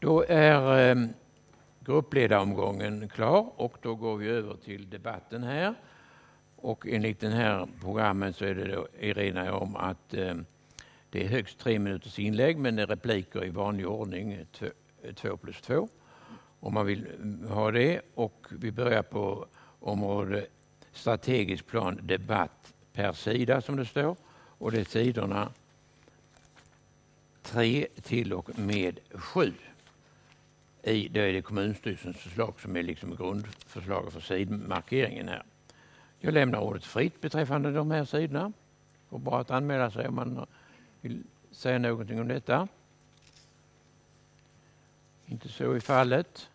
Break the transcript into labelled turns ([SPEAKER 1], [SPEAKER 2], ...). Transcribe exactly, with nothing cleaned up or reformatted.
[SPEAKER 1] Då är eh, gruppledaromgången klar och då går vi över till debatten här. Och enligt den här programmen så är det då, erinrar jag om att eh, det är högst tre minuters inlägg, men det är repliker i vanlig ordning, två, två plus två. Om man vill ha det. Och vi börjar på område strategisk plan debatt per sida som det står. Och det är sidorna tre till och med sju. I, det är det kommunstyrelsens förslag som är liksom grundförslaget för sidmarkeringen här. Jag lämnar ordet fritt beträffande de här sidorna. Och bara att anmäla sig om man vill säga någonting om detta. Inte så i fallet.